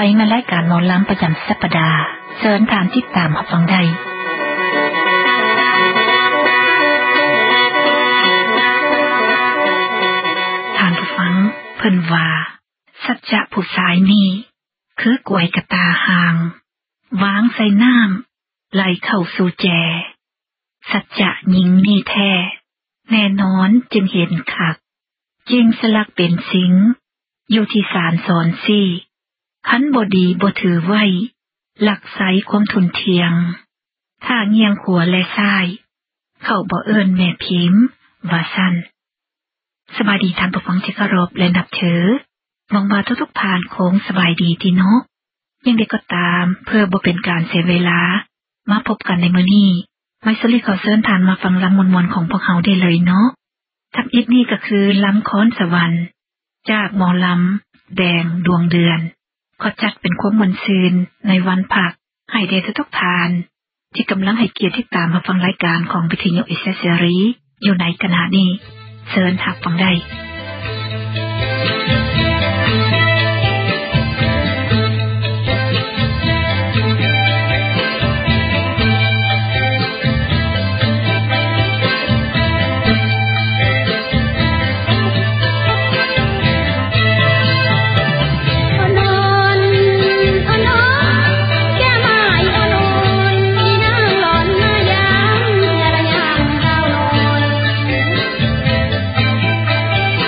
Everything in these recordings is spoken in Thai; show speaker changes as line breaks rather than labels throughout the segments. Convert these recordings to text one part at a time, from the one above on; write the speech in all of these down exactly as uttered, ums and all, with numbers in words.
มารายการหมอลำประจำสัปดาห์เชิญทานติดตามรับฟังได้ทานผู้ฟังเพิ่นว่าสัจจะผู้ชายนี้คือกล้วยกระตาหางวางใส่น้ำไหลเข้าสู่แจสัจจะหญิงนี่แท้แน่นอนจึงเห็นคักจึงสลักเป็นสิงอยู่ที่ศาลสอนซี่คันบ่ดีบ่ถือไว้หลักไสความทุนเทียงถ้าเงียงขัวและซ้ายเขาบ่เอิ้นแม่พิมพ์ว่าซั่นสบายดีท่านผู้ฟังที่เคารพและนับถือหวังว่าทุกๆท่านคงสบายดีที่เนาะยังไดก็ตามเพื่อบ่เป็นการเสียเวลามาพบกันในมื้อนี้ไมซ์ลีขอเชิญท่านมาฟังลำมวลๆของพวกเราได้เลยเนาะทับอิฐนี่ก็คือลำค้อนสวรรค์จากหมอลำแดงดวงเดือนเขาจัดเป็นความมวลซื่นในวันพักให้แด่ทุกๆท่านที่กำลังให้เกียรติติดตามมาฟังรายการของวิทยุอิสราเอลอยู่ในขณะนี้เชิญทักฟังได้
เ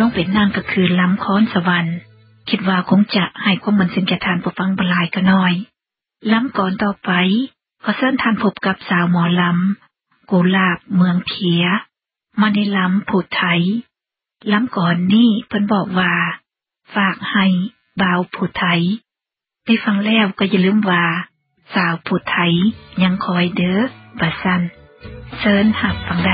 เป็นนางก็คือล้ำค้อนสวรรค์คิดว่าคงจะให้ความมันซึ่งแก่ทานผู้ฟังบลายก็น้อยล้ำก่อนต่อไปขอเชิญทานพบกับสาวหมอล้ำกุหลาบเมืองเพียมาในล้ำผู้ไทยล้ำก่อนนี่เพิ่นบอกว่าฝากให้บ่าวผู้ไทยได้ฟังแล้วก็อย่าลืมว่าสาวผู้ไทยยังคอยเด้อบ่ซั่นเชิญหับฟังได้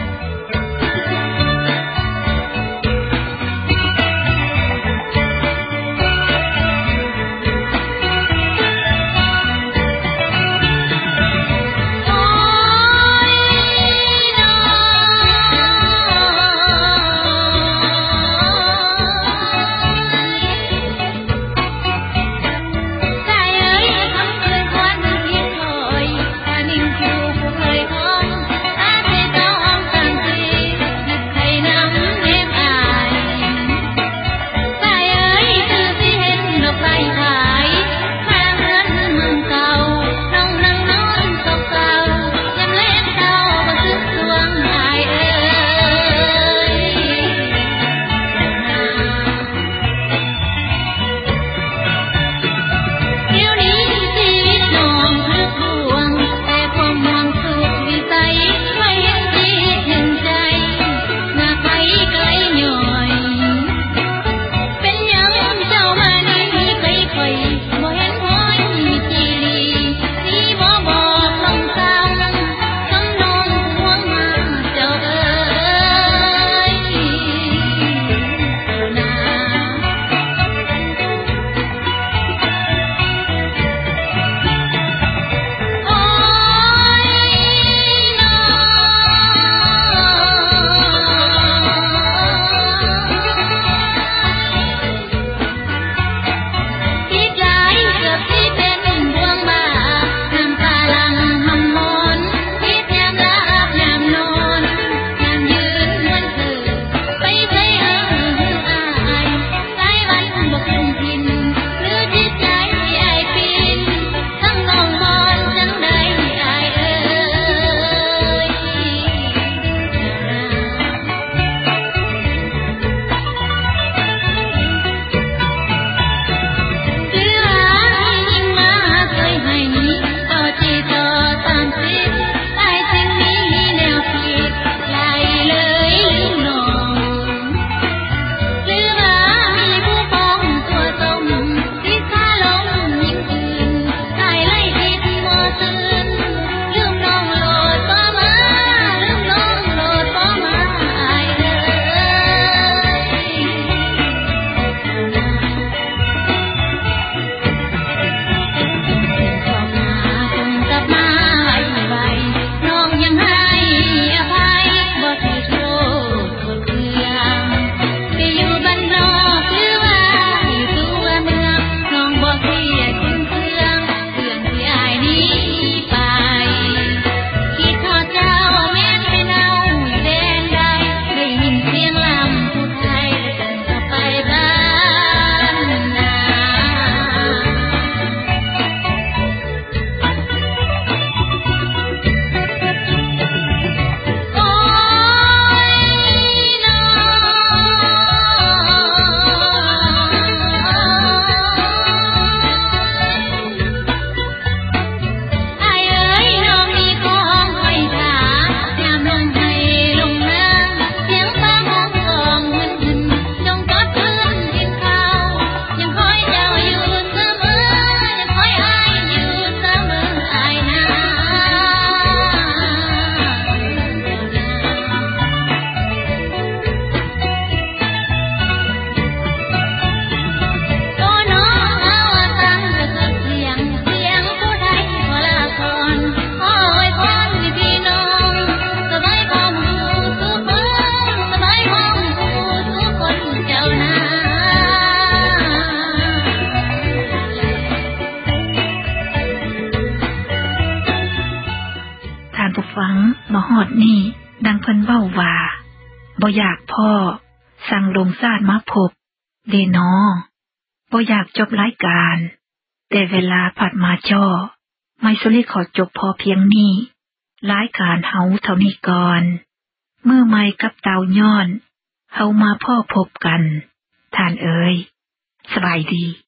มาฮอดนี่ดังเพิ่นเว้าว่าบ่อยากพ่อสั่งลงซาดมาพบเดนอบ่อยากจบรายการแต่เวลาผัดมาจ่อไม่สุริขอจบพอเพียงนี้รายการเฮาเท่านี้ก่อนมือใหม่กับเตาย้อนเฮามาพ่อพบกันท่านเอ๋ยสบายดี